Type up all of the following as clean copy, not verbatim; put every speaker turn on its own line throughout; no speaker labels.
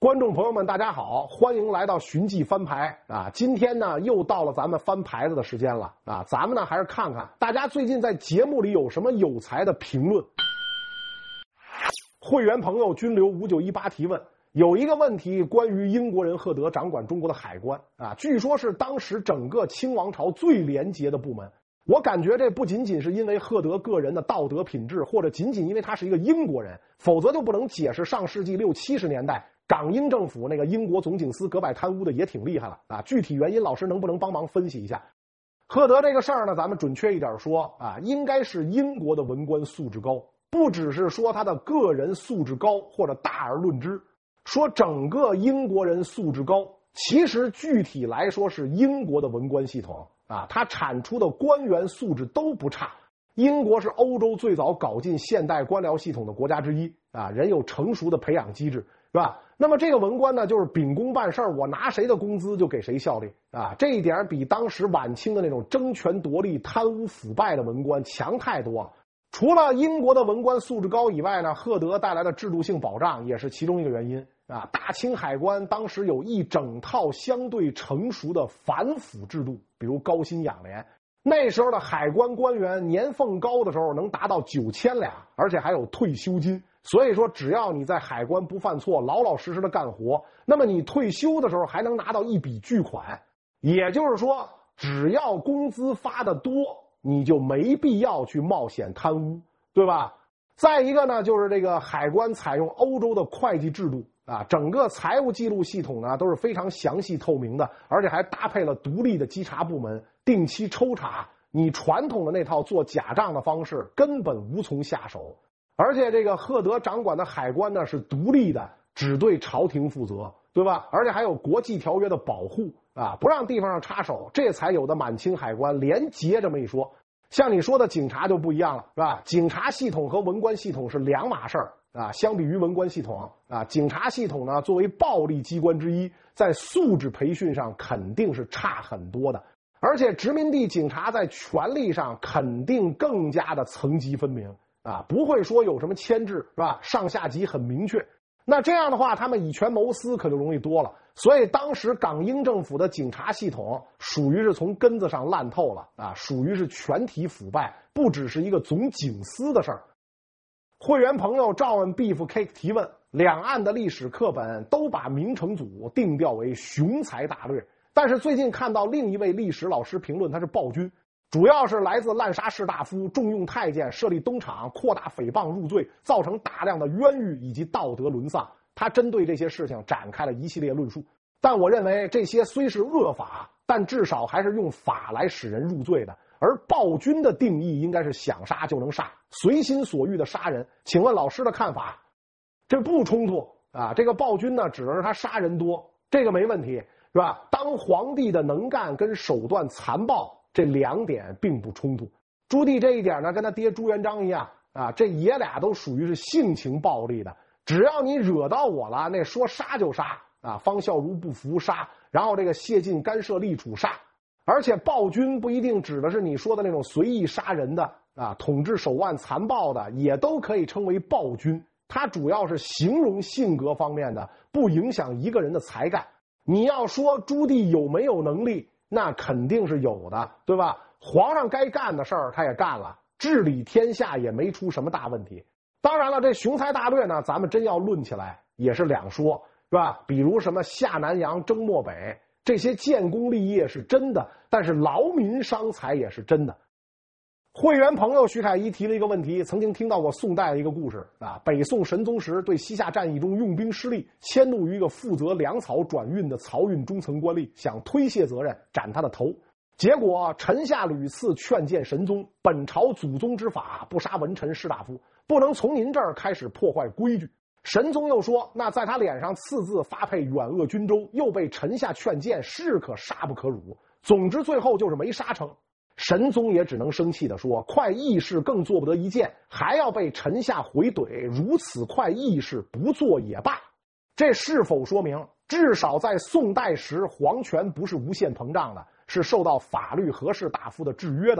观众朋友们，大家好，欢迎来到寻迹翻牌啊！今天呢，又到了咱们翻牌子的时间了啊！咱们呢，还是看看大家最近在节目里有什么有才的评论。会员朋友君留5918提问，有一个问题关于英国人赫德掌管中国的海关啊，据说是当时整个清王朝最廉洁的部门。我感觉这不仅仅是因为赫德个人的道德品质，或者仅仅因为他是一个英国人，否则就不能解释上世纪60、70年代港英政府那个英国总警司格拜贪污的也挺厉害了啊！具体原因老师能不能帮忙分析一下？赫德这个事儿呢，咱们准确一点说啊，应该是英国的文官素质高，不只是说他的个人素质高或者大而论之，说整个英国人素质高，其实具体来说是英国的文官系统啊，他产出的官员素质都不差。英国是欧洲最早搞进现代官僚系统的国家之一啊，人有成熟的培养机制，是吧？那么这个文官呢，就是秉公办事儿，我拿谁的工资就给谁效力啊，这一点比当时晚清的那种争权夺利、贪污腐败的文官强太多了。除了英国的文官素质高以外呢，赫德带来的制度性保障也是其中一个原因啊。大清海关当时有一整套相对成熟的反腐制度，比如高薪养廉。那时候的海关官员年俸高的时候能达到9000两，而且还有退休金。所以说只要你在海关不犯错，老老实实的干活，那么你退休的时候还能拿到一笔巨款。也就是说，只要工资发得多，你就没必要去冒险贪污，对吧？再一个呢，就是这个海关采用欧洲的会计制度啊，整个财务记录系统呢都是非常详细透明的，而且还搭配了独立的稽查部门，定期抽查。你传统的那套做假账的方式根本无从下手。而且这个赫德掌管的海关呢是独立的，只对朝廷负责，对吧？而且还有国际条约的保护啊，不让地方上插手，这才有的满清海关连结这么一说。像你说的警察就不一样了，是吧？警察系统和文官系统是两码事儿啊。相比于文官系统啊，警察系统呢作为暴力机关之一，在素质培训上肯定是差很多的。而且殖民地警察在权力上肯定更加的层级分明啊，不会说有什么牵制，是吧？上下级很明确。那这样的话，他们以权谋私可就容易多了。所以当时港英政府的警察系统属于是从根子上烂透了啊，属于是全体腐败，不只是一个总警司的事儿。会员朋友赵恩 Beef Cake 提问，两岸的历史课本都把明成祖定调为雄才大略，但是最近看到另一位历史老师评论他是暴君，主要是来自滥杀士大夫、重用太监、设立东厂、扩大诽谤入罪，造成大量的冤狱以及道德沦丧。他针对这些事情展开了一系列论述，但我认为这些虽是恶法，但至少还是用法来使人入罪的。而暴君的定义应该是想杀就能杀，随心所欲的杀人。请问老师的看法？这不冲突啊！这个暴君呢，指的是他杀人多，这个没问题，是吧？当皇帝的能干跟手段残暴，这两点并不冲突。朱棣这一点呢，跟他爹朱元璋一样啊，这爷俩都属于是性情暴力的。只要你惹到我了，那说杀就杀啊！方孝孺不服杀，然后这个谢晋干涉立储杀。而且暴君不一定指的是你说的那种随意杀人的啊，统治手腕残暴的也都可以称为暴君。它主要是形容性格方面的，不影响一个人的才干。你要说朱棣有没有能力，那肯定是有的，对吧？皇上该干的事儿他也干了，治理天下也没出什么大问题。当然了，这雄才大略呢，咱们真要论起来也是两说，是吧？比如什么下南洋、征漠北，这些建功立业是真的，但是劳民伤财也是真的。会员朋友徐凯一提了一个问题，曾经听到过宋代的一个故事啊，北宋神宗时对西夏战役中用兵失利，迁怒于一个负责粮草转运的漕运中层官吏，想推卸责任，斩他的头。结果臣下屡次劝谏神宗，本朝祖宗之法，不杀文臣士大夫，不能从您这儿开始破坏规矩。神宗又说，那在他脸上刺字发配远鄂军州，又被臣下劝谏，是可杀不可辱。总之最后就是没杀成。神宗也只能生气地说，快议事更做不得一件，还要被臣下回怼，如此快议事不做也罢。这是否说明至少在宋代时皇权不是无限膨胀的，是受到法律和士大夫的制约的？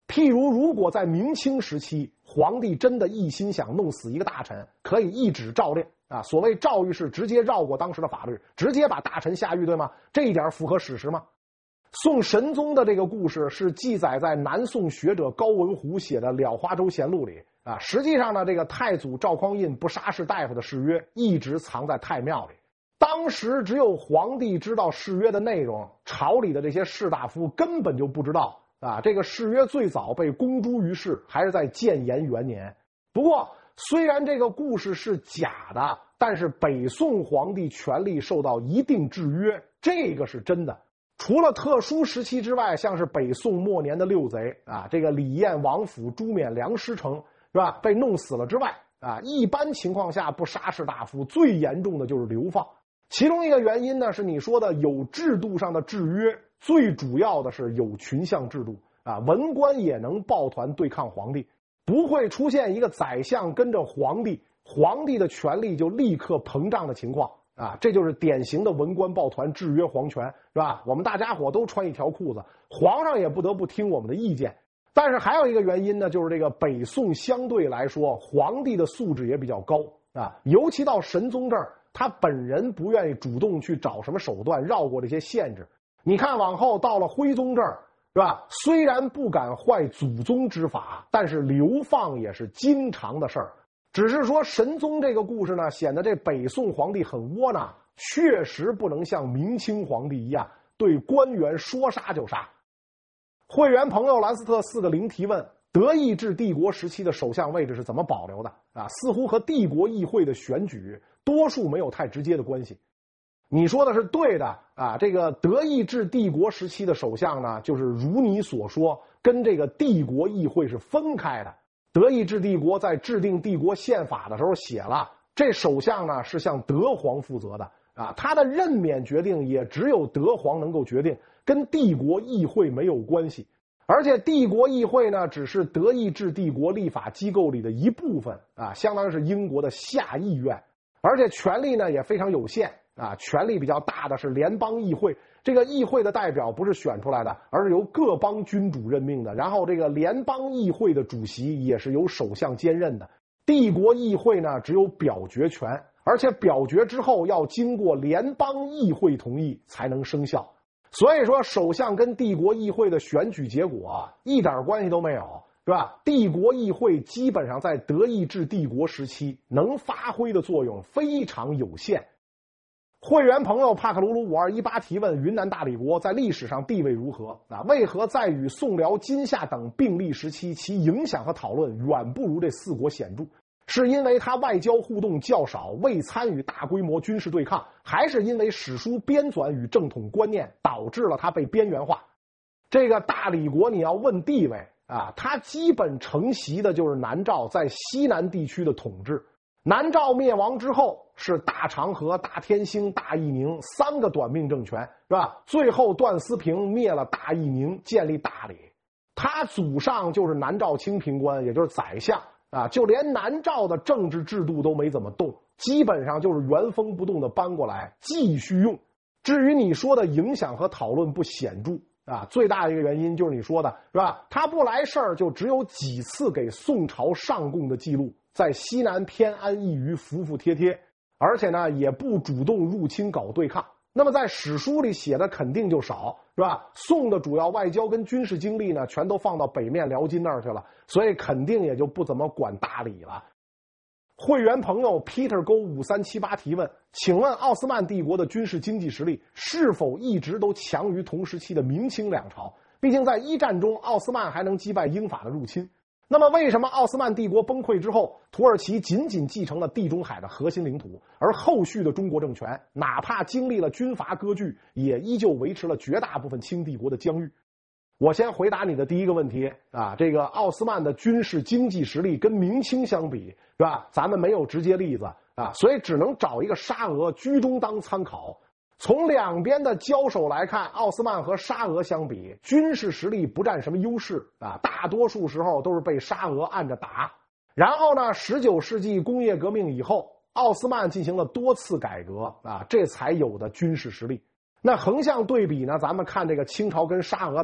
譬如，如果在明清时期，皇帝真的一心想弄死一个大臣，可以一纸诏令啊，所谓诏狱是直接绕过当时的法律，直接把大臣下狱，对吗？这一点符合史实吗？宋神宗的这个故事是记载在南宋学者高文虎写的《了花洲贤录》里啊。实际上呢，这个太祖赵匡胤不杀士大夫的誓约一直藏在太庙里，当时只有皇帝知道誓约的内容，朝里的这些士大夫根本就不知道。啊，这个誓约最早被公诸于世，还是在建炎元年。不过，虽然这个故事是假的，但是北宋皇帝权力受到一定制约，这个是真的。除了特殊时期之外，像是北宋末年的六贼啊，这个李彦、王府、朱冕、梁师成，是吧？被弄死了之外啊，一般情况下不杀士大夫，最严重的就是流放。其中一个原因呢，是你说的有制度上的制约。最主要的是有群像制度啊，文官也能抱团对抗皇帝，不会出现一个宰相跟着皇帝，皇帝的权力就立刻膨胀的情况啊，这就是典型的文官抱团制约皇权，是吧？我们大家伙都穿一条裤子，皇上也不得不听我们的意见。但是还有一个原因呢，就是这个北宋相对来说，皇帝的素质也比较高啊，尤其到神宗这儿，他本人不愿意主动去找什么手段绕过这些限制。你看往后到了徽宗这儿，是吧？虽然不敢坏祖宗之法，但是流放也是经常的事儿。只是说神宗这个故事呢，显得这北宋皇帝很窝囊，确实不能像明清皇帝一样对官员说杀就杀。会员朋友兰斯特4个0提问：德意志帝国时期的首相位置是怎么保留的？啊，似乎和帝国议会的选举多数没有太直接的关系。你说的是对的啊，这个德意志帝国时期的首相呢，就是如你所说，跟这个帝国议会是分开的。德意志帝国在制定帝国宪法的时候写了，这首相呢是向德皇负责的啊，他的任免决定也只有德皇能够决定，跟帝国议会没有关系。而且帝国议会呢，只是德意志帝国立法机构里的一部分啊，相当于是英国的下议院，而且权力呢也非常有限。啊，权力比较大的是联邦议会，这个议会的代表不是选出来的，而是由各邦君主任命的。然后这个联邦议会的主席也是由首相兼任的。帝国议会呢只有表决权，而且表决之后要经过联邦议会同意才能生效。所以说，首相跟帝国议会的选举结果一点关系都没有，是吧？帝国议会基本上在德意志帝国时期能发挥的作用非常有限。会员朋友帕克鲁鲁5218提问：云南大理国在历史上地位如何？啊，为何在与宋辽、金夏等并立时期，其影响和讨论远不如这4国显著？是因为它外交互动较少，未参与大规模军事对抗，还是因为史书编纂与正统观念导致了它被边缘化？这个大理国你要问地位啊，它基本承袭的就是南诏在西南地区的统治。南诏灭亡之后，是大长河、大天兴、大义宁3个短命政权，是吧？最后段思平灭了大义宁，建立大理。他祖上就是南诏清平官，也就是宰相啊，就连南诏的政治制度都没怎么动，基本上就是原封不动的搬过来继续用。至于你说的影响和讨论不显著啊，最大的一个原因就是你说的是吧？他不来事儿，就只有几次给宋朝上贡的记录，在西南偏安一隅，服服帖帖，而且呢也不主动入侵搞对抗。那么在史书里写的肯定就少，是吧？宋的主要外交跟军事精力呢，全都放到北面辽金那儿去了，所以肯定也就不怎么管大理了。会员朋友 Peter 勾5378提问：请问奥斯曼帝国的军事经济实力是否一直都强于同时期的明清两朝？毕竟在一战中，奥斯曼还能击败英法的入侵。那么为什么奥斯曼帝国崩溃之后，土耳其仅仅继承了地中海的核心领土，而后续的中国政权哪怕经历了军阀割据，也依旧维持了绝大部分清帝国的疆域？我先回答你的第一个问题啊，这个奥斯曼的军事经济实力跟明清相比，是吧？咱们没有直接例子啊，所以只能找一个沙俄居中当参考。从两边的交手来看，奥斯曼和沙俄相比，军事实力不占什么优势啊，大多数时候都是被沙俄按着打。然后呢，19世纪工业革命以后，奥斯曼进行了多次改革啊，这才有的军事实力。那横向对比呢，咱们看这个清朝跟沙俄打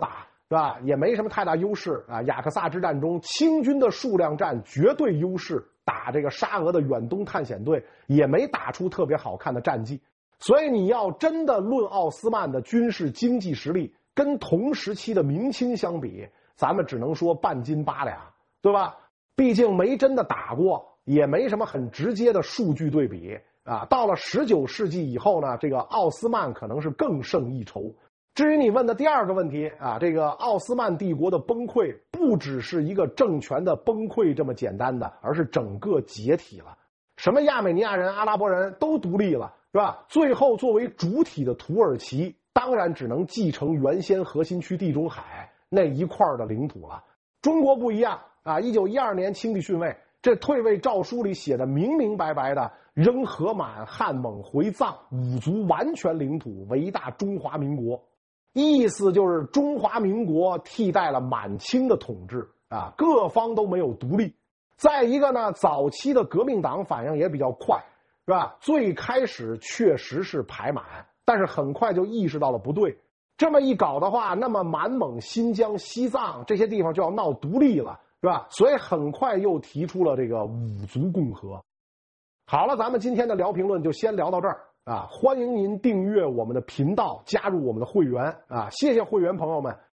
是吧？也没什么太大优势啊。雅克萨之战中，清军的数量占绝对优势，打这个沙俄的远东探险队也没打出特别好看的战绩。所以你要真的论奥斯曼的军事经济实力，跟同时期的明清相比，咱们只能说半斤八两，对吧？毕竟没真的打过，也没什么很直接的数据对比啊。到了19世纪以后呢，这个奥斯曼可能是更胜一筹。至于你问的第二个问题啊，这个奥斯曼帝国的崩溃不只是一个政权的崩溃这么简单的，而是整个解体了。什么亚美尼亚人、阿拉伯人都独立了，是吧？最后作为主体的土耳其，当然只能继承原先核心区地中海那一块的领土了。中国不一样啊！1912年清帝逊位，这退位诏书里写的明明白白的，扔荷满、汉蒙回藏5族完全领土为大中华民国。意思就是中华民国替代了满清的统治啊，各方都没有独立。再一个呢，早期的革命党反应也比较快，是吧？最开始确实是排满，但是很快就意识到了不对。这么一搞的话，那么满蒙、新疆、西藏这些地方就要闹独立了，是吧？所以很快又提出了这个5族共和。好了，咱们今天的聊评论就先聊到这儿啊！欢迎您订阅我们的频道，加入我们的会员啊！谢谢会员朋友们